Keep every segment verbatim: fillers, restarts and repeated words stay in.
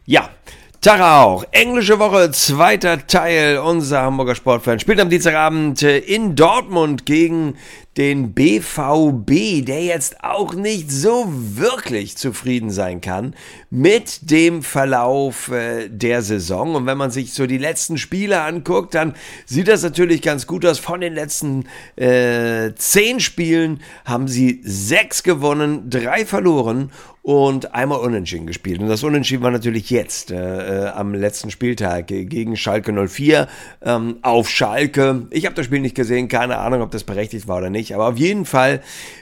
Ja, Tag auch. Englische Woche, zweiter Teil. Unser Hamburger Sportfan spielt am Dienstagabend in Dortmund gegen den B V B, der jetzt auch nicht so wirklich zufrieden sein kann mit dem Verlauf äh, der Saison. Und wenn man sich so die letzten Spiele anguckt, dann sieht das natürlich ganz gut aus. Von den letzten äh, zehn Spielen haben sie sechs gewonnen, drei verloren und einmal unentschieden gespielt. Und das Unentschieden war natürlich jetzt, äh, äh, am letzten Spieltag gegen Schalke null vier ähm, auf Schalke. Ich habe das Spiel nicht gesehen, keine Ahnung, ob das berechtigt war oder nicht. Aber auf jeden Fall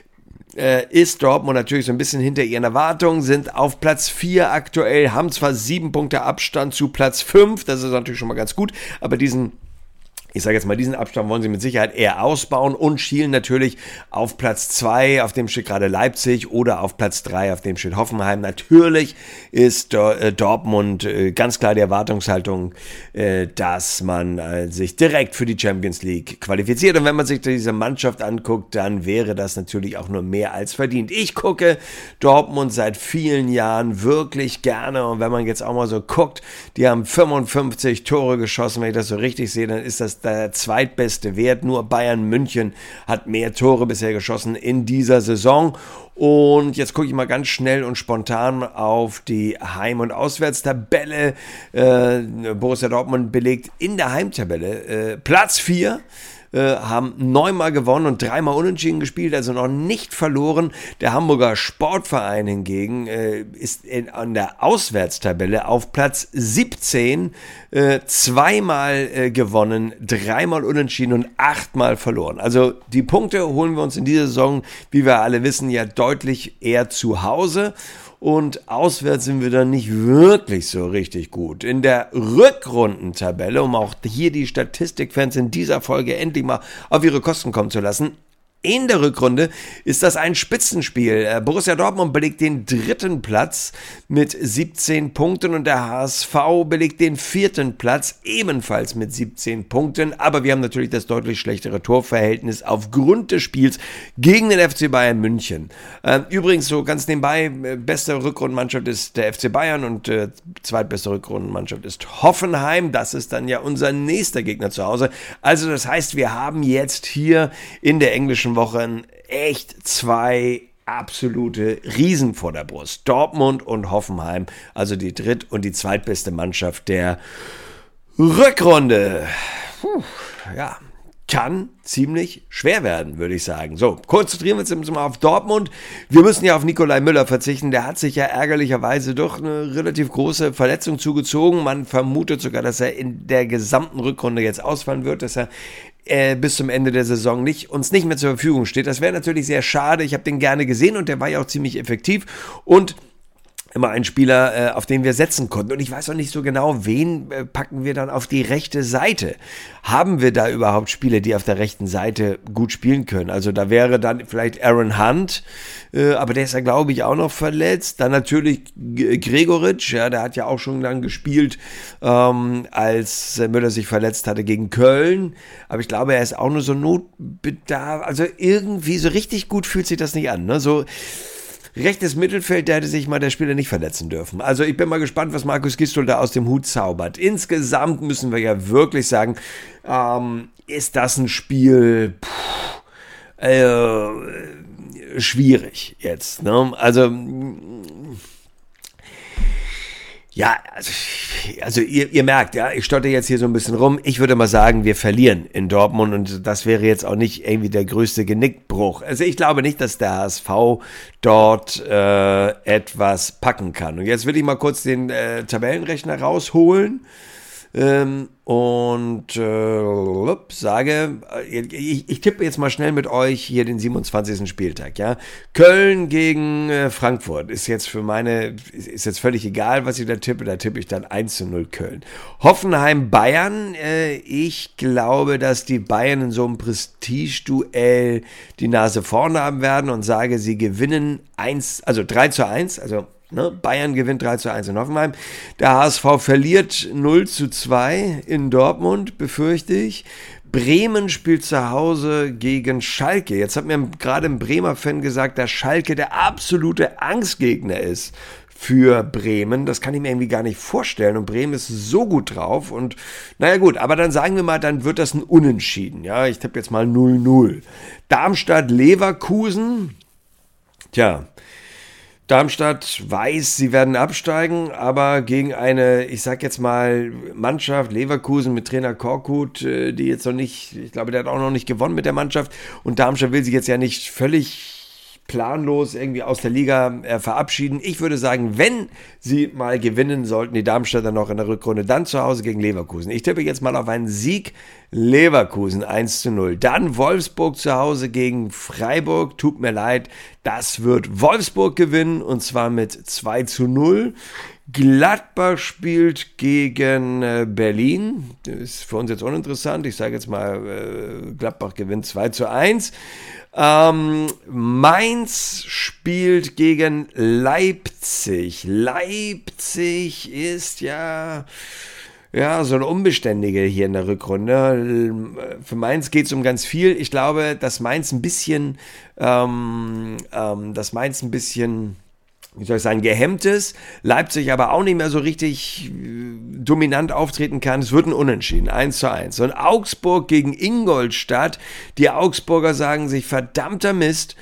äh, ist Dortmund natürlich so ein bisschen hinter ihren Erwartungen, sind auf Platz vier aktuell, haben zwar sieben Punkte Abstand zu Platz fünf, das ist natürlich schon mal ganz gut, aber diesen Ich sage jetzt mal, diesen Abstand wollen sie mit Sicherheit eher ausbauen und schielen natürlich auf Platz zwei, auf dem steht gerade Leipzig, oder auf Platz drei, auf dem steht Hoffenheim. Natürlich ist äh, Dortmund äh, ganz klar die Erwartungshaltung, äh, dass man äh, sich direkt für die Champions League qualifiziert. Und wenn man sich diese Mannschaft anguckt, dann wäre das natürlich auch nur mehr als verdient. Ich gucke Dortmund seit vielen Jahren wirklich gerne, und wenn man jetzt auch mal so guckt, die haben fünfundfünfzig Tore geschossen, wenn ich das so richtig sehe, dann ist das der zweitbeste Wert. Nur Bayern München hat mehr Tore bisher geschossen in dieser Saison. Und jetzt gucke ich mal ganz schnell und spontan auf die Heim- und Auswärtstabelle. Äh, Borussia Dortmund belegt in der Heimtabelle äh, Platz vier. Haben neunmal gewonnen und dreimal unentschieden gespielt, also noch nicht verloren. Der Hamburger Sportverein hingegen äh, ist in, an der Auswärtstabelle auf Platz siebzehn, äh, zweimal äh, gewonnen, dreimal unentschieden und achtmal verloren. Also die Punkte holen wir uns in dieser Saison, wie wir alle wissen, ja deutlich eher zu Hause. Und auswärts sind wir dann nicht wirklich so richtig gut. In der Rückrundentabelle, um auch hier die Statistikfans in dieser Folge endlich mal auf ihre Kosten kommen zu lassen, in der Rückrunde ist das ein Spitzenspiel. Borussia Dortmund belegt den dritten Platz mit siebzehn Punkten und der H S V belegt den vierten Platz ebenfalls mit siebzehn Punkten. Aber wir haben natürlich das deutlich schlechtere Torverhältnis aufgrund des Spiels gegen den F C Bayern München. Übrigens, so ganz nebenbei, beste Rückrundenmannschaft ist der F C Bayern und äh, zweitbeste Rückrundenmannschaft ist Hoffenheim. Das ist dann ja unser nächster Gegner zu Hause. Also das heißt, wir haben jetzt hier in der englischen Wochen echt zwei absolute Riesen vor der Brust. Dortmund und Hoffenheim, also die dritt- und die zweitbeste Mannschaft der Rückrunde. Puh, ja, kann ziemlich schwer werden, würde ich sagen. So, konzentrieren wir uns jetzt mal auf Dortmund. Wir müssen ja auf Nikolai Müller verzichten. Der hat sich ja ärgerlicherweise doch eine relativ große Verletzung zugezogen. Man vermutet sogar, dass er in der gesamten Rückrunde jetzt ausfallen wird, dass er äh, bis zum Ende der Saison nicht, uns nicht mehr zur Verfügung steht. Das wäre natürlich sehr schade. Ich habe den gerne gesehen und der war ja auch ziemlich effektiv und immer ein Spieler, äh, auf den wir setzen konnten. Und ich weiß auch nicht so genau, wen äh, packen wir dann auf die rechte Seite. Haben wir da überhaupt Spieler, die auf der rechten Seite gut spielen können? Also da wäre dann vielleicht Aaron Hunt, äh, aber der ist ja, glaube ich, auch noch verletzt. Dann natürlich G- Gregoritsch, ja, der hat ja auch schon lang gespielt, ähm, als Müller sich verletzt hatte gegen Köln. Aber ich glaube, er ist auch nur so Notbedarf. Also irgendwie so richtig gut fühlt sich das nicht an, ne? So rechtes Mittelfeld, da hätte sich mal der Spieler nicht verletzen dürfen. Also ich bin mal gespannt, was Markus Gisdol da aus dem Hut zaubert. Insgesamt müssen wir ja wirklich sagen, ähm, ist das ein Spiel pff, äh, schwierig jetzt. Ne? Also ja, also, also ihr, ihr merkt, ja, ich stotter jetzt hier so ein bisschen rum. Ich würde mal sagen, wir verlieren in Dortmund und das wäre jetzt auch nicht irgendwie der größte Genickbruch. Also ich glaube nicht, dass der H S V dort äh, etwas packen kann. Und jetzt will ich mal kurz den äh, Tabellenrechner rausholen. Ähm, und äh, sage, ich, ich tippe jetzt mal schnell mit euch hier den siebenundzwanzigsten Spieltag, ja. Köln gegen äh, Frankfurt ist jetzt für meine, ist jetzt völlig egal, was ich da tippe, da tippe ich dann eins zu null Köln. Hoffenheim Bayern, äh, ich glaube, dass die Bayern in so einem Prestigeduell die Nase vorne haben werden und sage, sie gewinnen eins, also drei zu eins, also Ne? Bayern gewinnt drei zu eins in Hoffenheim. Der H S V verliert null zu zwei in Dortmund, befürchte ich. Bremen spielt zu Hause gegen Schalke. Jetzt hat mir gerade ein Bremer Fan gesagt, dass Schalke der absolute Angstgegner ist für Bremen. Das kann ich mir irgendwie gar nicht vorstellen. Und Bremen ist so gut drauf. Und naja gut, aber dann sagen wir mal, dann wird das ein Unentschieden. Ja, ich tippe jetzt mal null null. Darmstadt-Leverkusen. Tja, Darmstadt weiß, sie werden absteigen, aber gegen eine, ich sag jetzt mal, Mannschaft, Leverkusen mit Trainer Korkut, die jetzt noch nicht, ich glaube, der hat auch noch nicht gewonnen mit der Mannschaft und Darmstadt will sich jetzt ja nicht völlig planlos irgendwie aus der Liga äh, verabschieden. Ich würde sagen, wenn sie mal gewinnen sollten, die Darmstädter noch in der Rückrunde, dann zu Hause gegen Leverkusen. Ich tippe jetzt mal auf einen Sieg Leverkusen eins zu null. Dann Wolfsburg zu Hause gegen Freiburg. Tut mir leid, das wird Wolfsburg gewinnen und zwar mit zwei zu null. Gladbach spielt gegen äh, Berlin. Das ist für uns jetzt uninteressant. Ich sage jetzt mal, äh, Gladbach gewinnt zwei zu eins. Ähm, Mainz spielt gegen Leipzig. Leipzig ist ja, ja so eine Unbeständige hier in der Rückrunde. Für Mainz geht es um ganz viel. Ich glaube, dass Mainz ein bisschen, ähm, ähm, dass Mainz ein bisschen, wie soll ich sagen, gehemmt ist, Leipzig aber auch nicht mehr so richtig äh, dominant auftreten kann. Es wird ein Unentschieden, eins zu eins. Und Augsburg gegen Ingolstadt, die Augsburger sagen sich, verdammter Mist,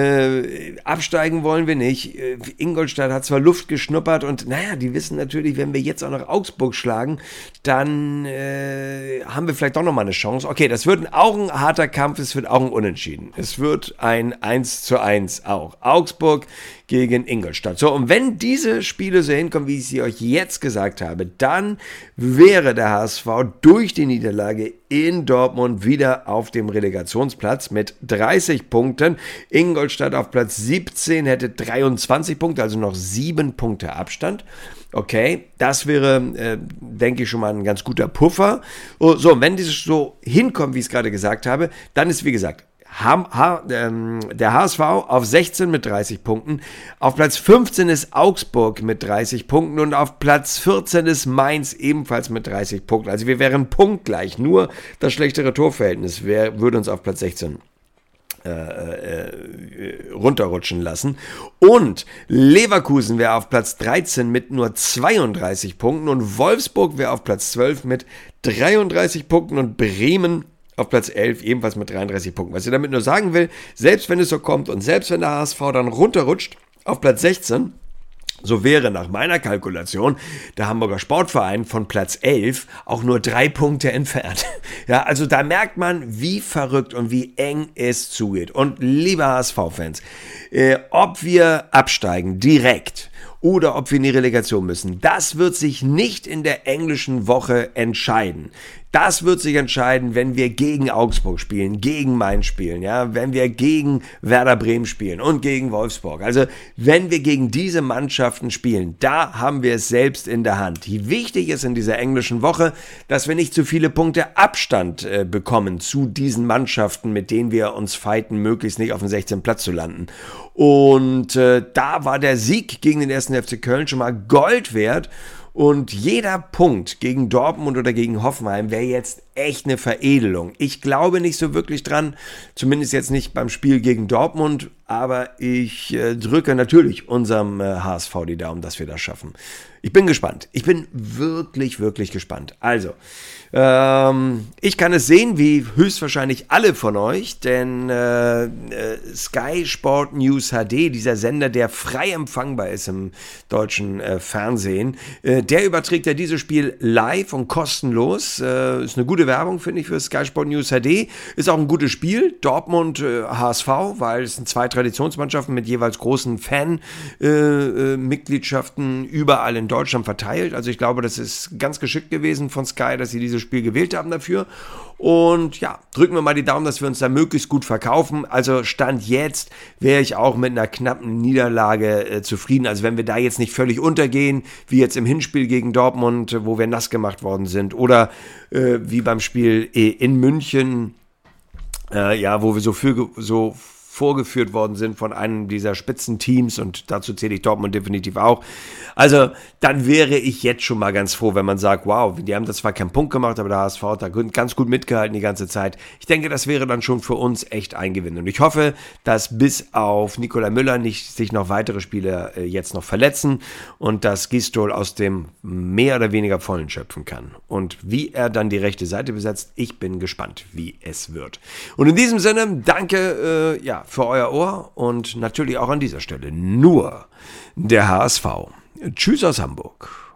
äh, absteigen wollen wir nicht. Äh, Ingolstadt hat zwar Luft geschnuppert und naja, die wissen natürlich, wenn wir jetzt auch noch Augsburg schlagen, dann äh, haben wir vielleicht doch nochmal eine Chance. Okay, das wird auch ein harter Kampf, es wird auch ein Unentschieden. Es wird ein eins zu eins auch. Augsburg gegen Ingolstadt. So, und wenn diese Spiele so hinkommen, wie ich sie euch jetzt gesagt habe, dann wäre der H S V durch die Niederlage in Dortmund wieder auf dem Relegationsplatz mit dreißig Punkten. Ingolstadt auf Platz siebzehn hätte dreiundzwanzig Punkte, also noch sieben Punkte Abstand. Okay, das wäre, äh, denke ich, schon mal ein ganz guter Puffer. So, wenn dieses so hinkommt, wie ich es gerade gesagt habe, dann ist, wie gesagt, Ha- ha- ähm, der H S V auf sechzehn mit dreißig Punkten, auf Platz fünfzehn ist Augsburg mit dreißig Punkten und auf Platz vierzehn ist Mainz ebenfalls mit dreißig Punkten. Also wir wären punktgleich, nur das schlechtere Torverhältnis wär, würde uns auf Platz sechzehn äh, äh, runterrutschen lassen. Und Leverkusen wäre auf Platz dreizehn mit nur zweiunddreißig Punkten und Wolfsburg wäre auf Platz zwölf mit dreiunddreißig Punkten und Bremen auf Platz elf ebenfalls mit dreiunddreißig Punkten. Was ich damit nur sagen will, selbst wenn es so kommt und selbst wenn der H S V dann runterrutscht auf Platz sechzehn, so wäre nach meiner Kalkulation der Hamburger Sportverein von Platz elf auch nur drei Punkte entfernt. Ja, also da merkt man, wie verrückt und wie eng es zugeht. Und liebe H S V-Fans, äh, ob wir absteigen direkt oder ob wir in die Relegation müssen, das wird sich nicht in der englischen Woche entscheiden. Das wird sich entscheiden, wenn wir gegen Augsburg spielen, gegen Mainz spielen, ja, wenn wir gegen Werder Bremen spielen und gegen Wolfsburg. Also, wenn wir gegen diese Mannschaften spielen, da haben wir es selbst in der Hand. Wichtig ist in dieser englischen Woche, dass wir nicht zu viele Punkte Abstand äh, bekommen zu diesen Mannschaften, mit denen wir uns fighten, möglichst nicht auf dem sechzehnten Platz zu landen. Und äh, da war der Sieg gegen den ersten F C Köln schon mal Gold wert. Und jeder Punkt gegen Dortmund oder gegen Hoffenheim wäre jetzt echt eine Veredelung. Ich glaube nicht so wirklich dran, zumindest jetzt nicht beim Spiel gegen Dortmund, aber ich äh, drücke natürlich unserem äh, H S V die Daumen, dass wir das schaffen. Ich bin gespannt. Ich bin wirklich, wirklich gespannt. Also, ähm, ich kann es sehen, wie höchstwahrscheinlich alle von euch, denn äh, äh, Sky Sport News H D, dieser Sender, der frei empfangbar ist im deutschen äh, Fernsehen, äh, der überträgt ja dieses Spiel live und kostenlos. Äh, ist eine gute Werbung, finde ich, für Sky Sport News H D. Ist auch ein gutes Spiel. Dortmund, äh, H S V, weil es sind zwei Traditionsmannschaften mit jeweils großen Fan-Mitgliedschaften äh, äh, überall in Deutschland verteilt. Also ich glaube, das ist ganz geschickt gewesen von Sky, dass sie dieses Spiel gewählt haben dafür. Und ja, drücken wir mal die Daumen, dass wir uns da möglichst gut verkaufen. Also Stand jetzt wäre ich auch mit einer knappen Niederlage äh, zufrieden. Also wenn wir da jetzt nicht völlig untergehen, wie jetzt im Hinspiel gegen Dortmund, wo wir nass gemacht worden sind, oder äh, wie beim Spiel äh, in München, äh, ja, wo wir so, für, so vorgeführt worden sind von einem dieser Spitzenteams, und dazu zähle ich Dortmund definitiv auch. Also dann wäre ich jetzt schon mal ganz froh, wenn man sagt, wow, die haben das zwar keinen Punkt gemacht, aber der H S V hat da ganz gut mitgehalten die ganze Zeit. Ich denke, das wäre dann schon für uns echt ein Gewinn. Und ich hoffe, dass bis auf Nikolai Müller nicht sich noch weitere Spieler äh, jetzt noch verletzen und dass Gistol aus dem mehr oder weniger Vollen schöpfen kann. Und wie er dann die rechte Seite besetzt, ich bin gespannt, wie es wird. Und in diesem Sinne, danke äh, ja, für euer Ohr und natürlich auch an dieser Stelle nur der H S V. Tschüss aus Hamburg.